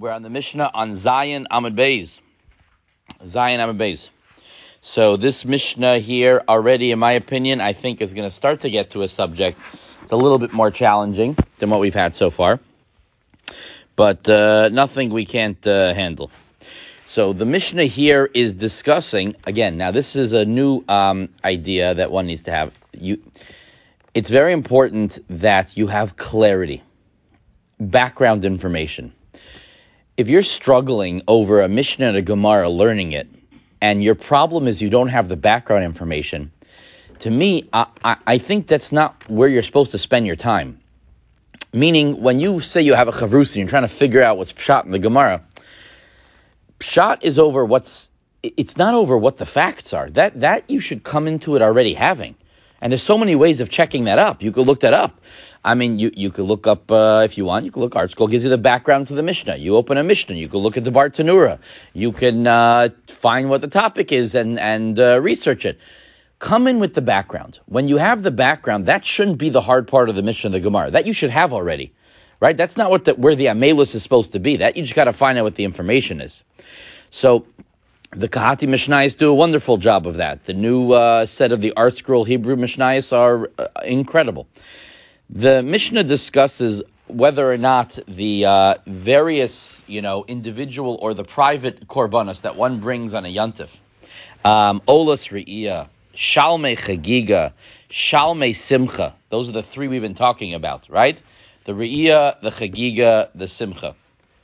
We're on the Mishnah on Zayin Amud Beis. Zayin Amud Beis. So this Mishnah here already, in my opinion, I think is going to start to get to a subject. It's a little bit more challenging than what we've had so far. But nothing we can't handle. So the Mishnah here is discussing, again, now this is a new idea that one needs to have. It's very important that you have clarity, background information. If you're struggling over a Mishnah and a Gemara learning it, and your problem is you don't have the background information, to me, I think that's not where you're supposed to spend your time. Meaning, when you say you have a chavrus and you're trying to figure out what's pshat in the Gemara, pshat is over it's not over what the facts are. That you should come into it already having. And there's so many ways of checking that up. You could look that up. I mean, you could look up, if you want, you could look, Art School gives you the background to the Mishnah. You open a Mishnah, you could look at the Bar Tanura. You can find what the topic is and research it. Come in with the background. When you have the background, that shouldn't be the hard part of the Mishnah and the Gemara. That you should have already, right? That's not where the Amelus is supposed to be. That you just got to find out what the information is. So the Kahati Mishnayos do a wonderful job of that. The new set of the Art Scroll Hebrew Mishnayos are incredible. The Mishnah discusses whether or not the various, individual or the private korbanos that one brings on a yantif, olas re'iyah, shalmei chagiga, shalmei simcha. Those are the three we've been talking about, right? The re'iyah, the chagiga, the simcha.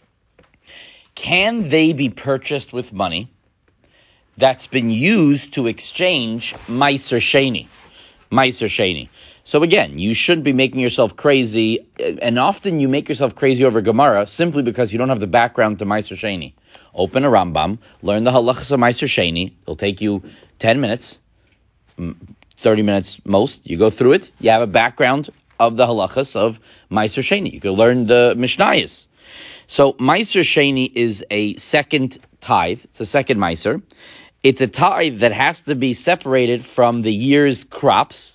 Can they be purchased with money that's been used to exchange Meiser Sheni? Meiser Sheni. So again, you shouldn't be making yourself crazy, and often you make yourself crazy over Gemara simply because you don't have the background to Meiser Sheni. Open a Rambam, learn the halachas of Meiser Sheni. It'll take you 10 minutes, 30 minutes most. You go through it. You have a background of the halachas of Meiser Sheni. You can learn the Mishnayos. So Meiser Sheni is a second tithe. It's a second Meiser. It's a tithe that has to be separated from the year's crops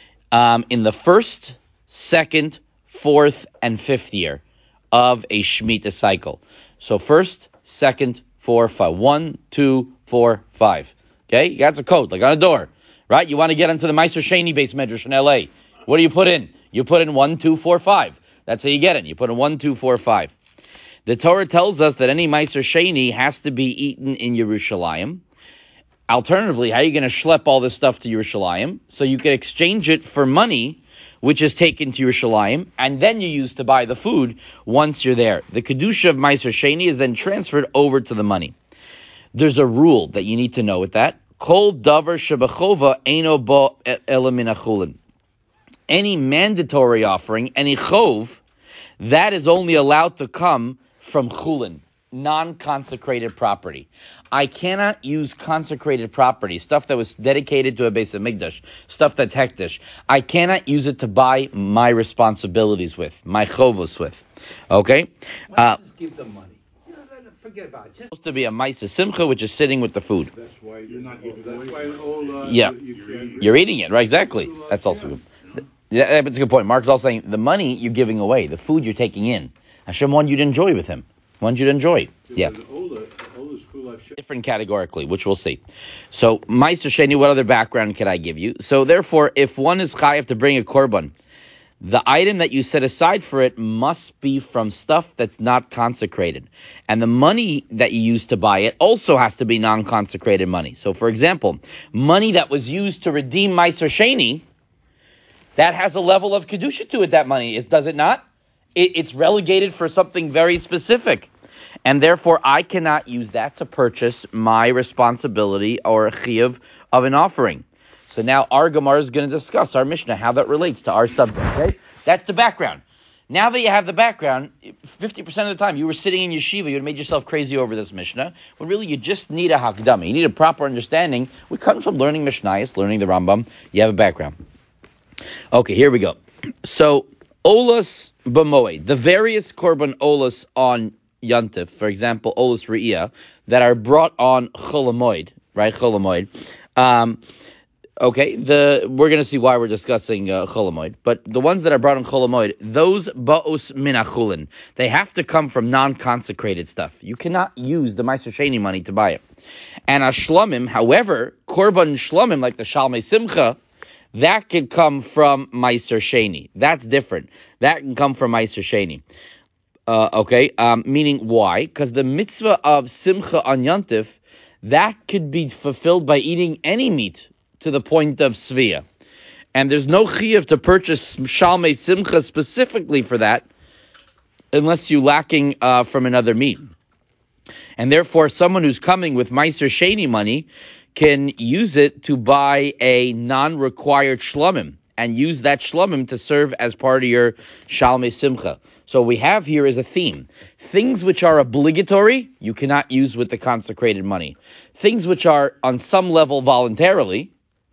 in the first, second, fourth, and fifth year of a Shemitah cycle. So first, second, 4, 5. 1, 2, 4, 5. Okay? That's a code, like on a door. Right? You want to get into the Meiser Sheni base medrash in LA. What do you put in? You put in 1, 2, 4, 5. That's how you get it. You put in 1, 2, 4, 5. The Torah tells us that any Meiser Sheni has to be eaten in Yerushalayim. Alternatively, how are you going to schlep all this stuff to Yerushalayim? So you can exchange it for money, which is taken to Yerushalayim, and then you use to buy the food once you're there. The Kedusha of Meiser Sheni is then transferred over to the money. There's a rule that you need to know with that. Kol davar shebachova eino bo ela min achulin. Any mandatory offering, any chov, that is only allowed to come from chulin, non-consecrated property. I cannot use consecrated property, stuff that was dedicated to a Beis Hamikdash, stuff that's hekdesh. I cannot use it to buy my responsibilities with, my chovos with. Okay? Why just give them money? Forget about it. Just Supposed to be a Ma'aseh Simcha, which is sitting with the food. That's why you're not giving. That's why all. Yeah, you're eating it, right? Exactly. That's also good. Yeah, that's a good point. Mark is also saying the money you're giving away, the food you're taking in. Hashem wanted you to enjoy with him. Wanted you to enjoy. Yeah. Different categorically, which we'll see. So, Meiser Sheni, what other background can I give you? So, therefore, if one is chayav to bring a korban, the item that you set aside for it must be from stuff that's not consecrated. And the money that you use to buy it also has to be non-consecrated money. So, for example, money that was used to redeem Meiser Sheni, that has a level of kedusha to it, that money is, does it not? It's relegated for something very specific. And therefore, I cannot use that to purchase my responsibility or a chiyuv of an offering. So now our Gemara is going to discuss our Mishnah, how that relates to our subject. Okay? That's the background. Now that you have the background, 50% of the time you were sitting in yeshiva, you had made yourself crazy over this Mishnah, when really you just need a hakdama. You need a proper understanding. We come from learning Mishnayos, learning the Rambam. You have a background. Okay, here we go. So, olas b'moed, the various korban olas on yantif, for example, olas re'iyah, that are brought on chol hamoed, right, chol hamoed, Okay, we're going to see why we're discussing Cholamoid, but the ones that are brought on Cholamoid, those ba'os minachulin, they have to come from non-consecrated stuff. You cannot use the Meiser Sheni money to buy it. And a shlomim, however, korban shlomim like the Shalmei Simcha, that can come from Meiser Sheni. That's different. That can come from Meiser Sheni. Meaning why? Because the mitzvah of Simcha on Yontif, that could be fulfilled by eating any meat to the point of Svia. And there's no chiyuv to purchase Shalmei Simcha specifically for that, unless you're lacking from another meat. And therefore, someone who's coming with Meiser Sheni money can use it to buy a non-required shlomim, and use that shlomim to serve as part of your Shalmei Simcha. So what we have here is a theme. Things which are obligatory, you cannot use with the consecrated money. Things which are on some level voluntary,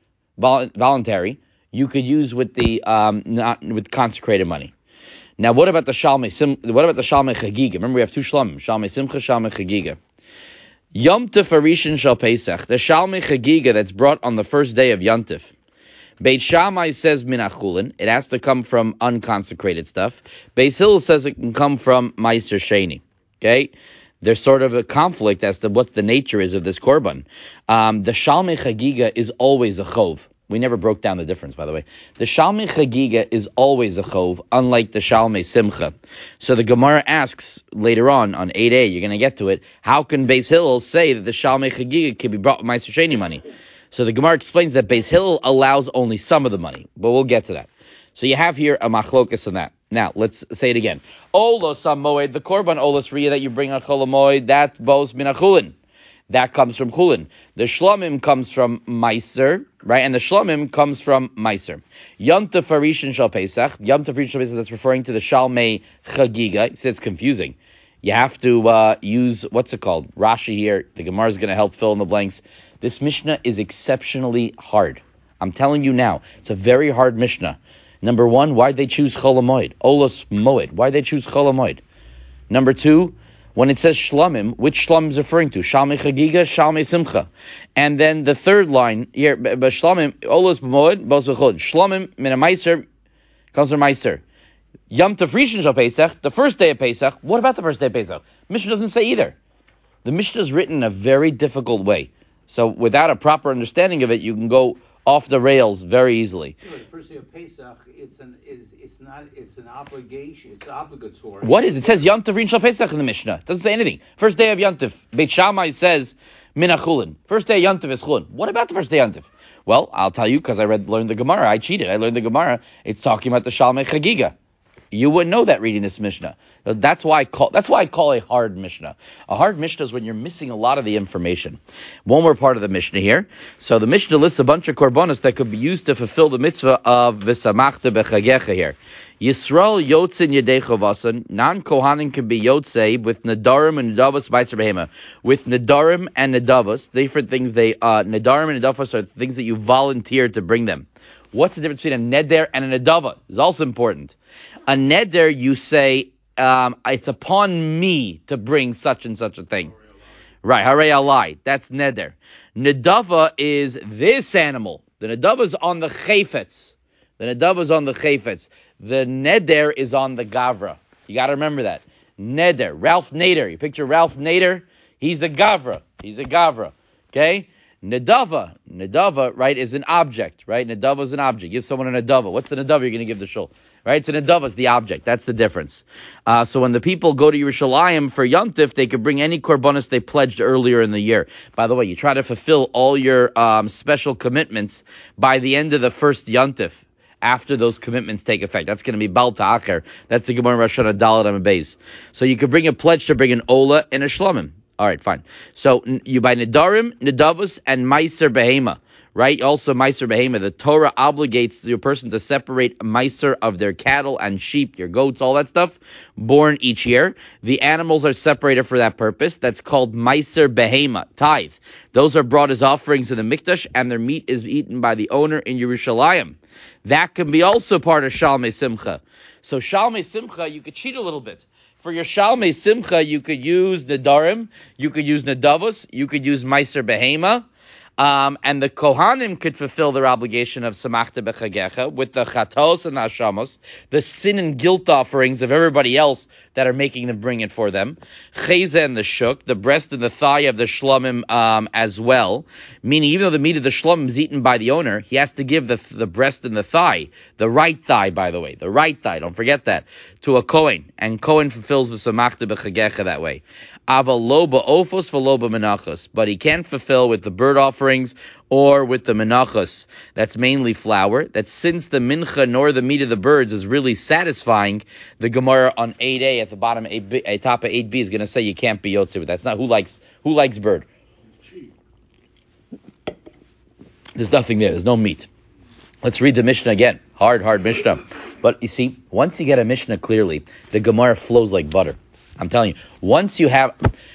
you could use with the not with consecrated money. Now, what about the Shalmei Chagiga? Remember, we have two Shlomim: Shalmei Simcha, Shalmei Chagiga. Yom Tov Arishin Shal Pesach, the Shalmei Chagiga that's brought on the first day of Yom Tov. Beit Shammai says minachulin; it has to come from unconsecrated stuff. Beis Hillel says it can come from Meiser Sheni. Okay. There's sort of a conflict as to what the nature is of this korban. The Shalmei Chagiga is always a chov. We never broke down the difference, by the way. The Shalmei Chagiga is always a chov, unlike the Shalmei Simcha. So the Gemara asks later on 8a, you're going to get to it, how can Beis Hillel say that the Shalmei Chagiga can be brought with Meiser Sheni money? So the Gemara explains that Beis Hillel allows only some of the money, but we'll get to that. So you have here a machlokas on that. Now, let's say it again. Olos HaMoed, the korban olos riyah that you bring on Chol HaMoed, that bos minachulin. That comes from chulin. The shlomim comes from Meiser, right? And the shlomim comes from Meiser. Yom Tov Arishin Shal Pesach. Yom Tov Arishin Shal Pesach, that's referring to the Shalmei Chagiga. See, it's confusing. You have to use, what's it called? Rashi here. The Gemara is going to help fill in the blanks. This Mishnah is exceptionally hard. I'm telling you now, it's a very hard Mishnah. Number one, why'd they choose Chol HaMoed? Olos Moed. Why'd they choose Chol HaMoed? Number two, when it says Shlomim, which Shlomim is referring to? Shalmei Chagiga, Shalmei Simcha. And then the third line here, Shlomim, Olos Moed, Bos B'chod. Shlomim, Min HaMeiser, comes from Meiser. Yom Tov Rishon Shal Pesach, the first day of Pesach. What about the first day of Pesach? Mishnah doesn't say either. The Mishnah is written in a very difficult way. So without a proper understanding of it, you can go off the rails very easily. Yeah, the first day of Pesach, it's an obligation. It's obligatory. What is it? It says Yom Tov Rishon Shal Pesach in the Mishnah. It doesn't say anything. First day of Yom Tov. Beit Shammai says minachulin. First day of Yom Tov is chulin. What about the first day of Yom Tov? Well, I'll tell you because I learned the Gemara. I cheated. I learned the Gemara. It's talking about the Shalmei Chagiga. You wouldn't know that reading this Mishnah. That's why I call a hard Mishnah. A hard Mishnah is when you're missing a lot of the information. One more part of the Mishnah here. So the Mishnah lists a bunch of korbanos that could be used to fulfill the mitzvah of v'samachta b'chagecha here. Yisrael yotzin yedecho vasan. Non-Kohanim can be yotze with nadarim and nadavos b'ayzer behema. With nadarim and nadavos, different things. Nadarim and nadavos are things that you volunteer to bring them. What's the difference between a neder and a nadava? It's also important. A neder, you say, it's upon me to bring such and such a thing. Right, harei alai. That's neder. Nedava is this animal. The nedava is on the chayfetz. The neder is on the gavra. You got to remember that. Neder. Ralph Nader. You picture Ralph Nader? He's a gavra. Okay? Nedava, right, is an object, right? Nedava is an object. Give someone a nedava. What's the nedava you're going to give the shul? Right? So nedava is the object. That's the difference. So when the people go to Yerushalayim for Yom Tov, they could bring any korbanos they pledged earlier in the year. By the way, you try to fulfill all your special commitments by the end of the first Yom Tov, after those commitments take effect. That's going to be Bal Ta'acher. That's the Gemara Rosh Hashanah Dalet Amud Beis. So you could bring a pledge to bring an Ola and a Shlomim. All right, fine. So you buy Nedarim, Nedavos, and Meiser Behema, right? Also Meiser Behema. The Torah obligates your person to separate Meiser of their cattle and sheep, your goats, all that stuff, born each year. The animals are separated for that purpose. That's called Meiser Behema, tithe. Those are brought as offerings in the Mikdash, and their meat is eaten by the owner in Yerushalayim. That can be also part of Shalmei Simcha. So Shalmei Simcha, you could cheat a little bit. For your Shalmei Simcha, you could use Nedarim, you could use Nedavos, you could use Meiser Behema, And the Kohanim could fulfill their obligation of Samachta B'Chagecha with the Chatos and the Hashamos, the sin and guilt offerings of everybody else that are making them bring it for them. Cheza and the Shuk, the breast and the thigh of the Shlomim as well. Meaning, even though the meat of the Shlomim is eaten by the owner, he has to give the breast and the thigh, the right thigh, by the way, the right thigh, don't forget that, to a Kohen. And Kohen fulfills the Samachta B'Chagecha that way. Avaloba ofos v'loba menachos, but he can't fulfill with the bird offerings or with the menachos. That's mainly flour. That since the mincha nor the meat of the birds is really satisfying, the Gemara on 8a at the bottom, top of 8b is going to say you can't be yotze with. That's not who likes bird. There's nothing there. There's no meat. Let's read the Mishnah again. Hard Mishnah. But you see, once you get a Mishnah clearly, the Gemara flows like butter. I'm telling you, once you have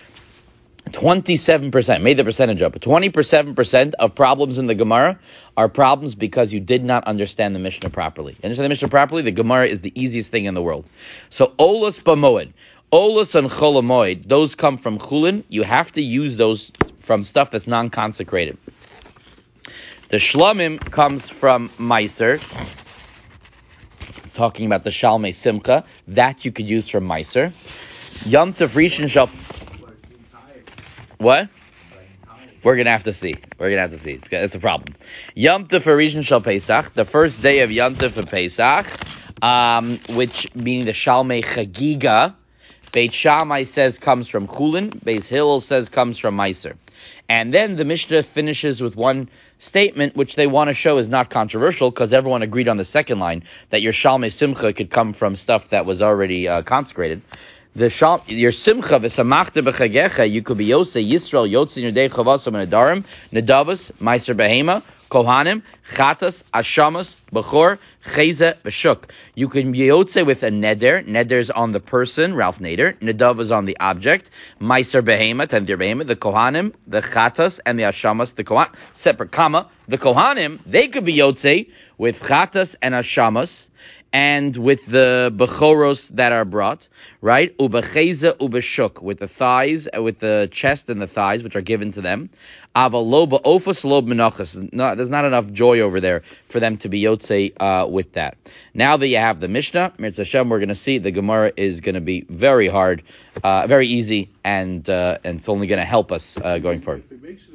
27%, made the percentage up, 27% of problems in the Gemara are problems because you did not understand the Mishnah properly. You understand the Mishnah properly? The Gemara is the easiest thing in the world. So, Olas B'moed, Olas and Cholamoid, those come from Chulin. You have to use those from stuff that's non-consecrated. The Shlomim comes from Meiser. It's talking about the Shalmei Simcha. That you could use from Meiser. Yom Tov Rishon shall... What? We're going to have to see. It's a problem. Yom Tov Rishon shall Pesach, the first day of Yom Tov for Pesach, which meaning the Shalmei Chagiga. Beit Shammai says comes from Chulin. Beis Hillel says comes from Meiser. And then the Mishnah finishes with one statement which they want to show is not controversial because everyone agreed on the second line that your Shalmei Simcha could come from stuff that was already consecrated. Your simcha v'samachta b'chagecha, you could be Yosei Yisrael Yotzei Nudei Chavasam and Adarim Nedavas Meiser Behema Kohanim Chatas Ashamas Bechor Cheza B'Shuk. You can be Yotzei with a neder. Neder's on the person, Ralph Nader. Nedav is on the object. Meiser Behema, Tendir Behema. The Kohanim, the Chatas, and the Ashamas. The Kohan separate comma. The Kohanim they could be Yotzei with Chatas and Ashamas. And with the bechoros that are brought, right? Ubecheza ubeshuk, with the thighs, with the chest and the thighs, which are given to them. Avaloba ofos lob menachos. No, there's not enough joy over there for them to be yotze with that. Now that you have the Mishnah, Mirz Hashem, we're going to see the Gemara is going to be very hard, very easy, and it's only going to help us going forward.